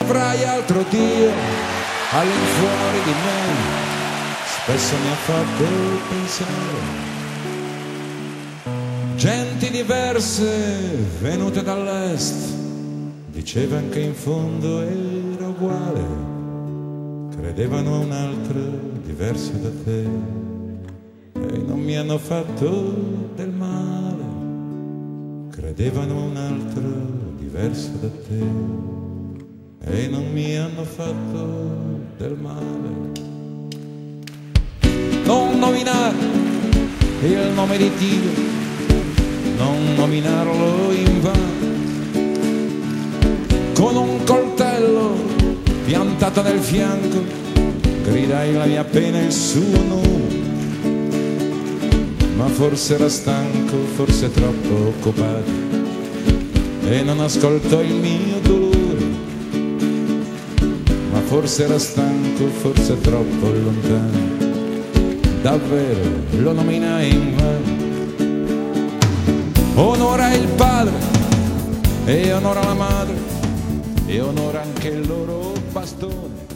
avrai altro Dio all'infuori di me, spesso mi ha fatto pensare. Genti diverse venute dall'est dicevano che in fondo era uguale, credevano a un'altra diversa da te e non mi hanno fatto del male, credevano a un'altra diversa da te e non mi hanno fatto del male. Non nominare il nome di Dio, non nominarlo in vano, con un coltello piantato nel fianco gridai la mia pena e il suo nome, ma forse era stanco, forse troppo occupato e non ascoltò il mio dolore, ma forse era stanco, forse troppo lontano, davvero lo nominai in vano. Onora il padre e onora la madre e onora anche il loro bastone,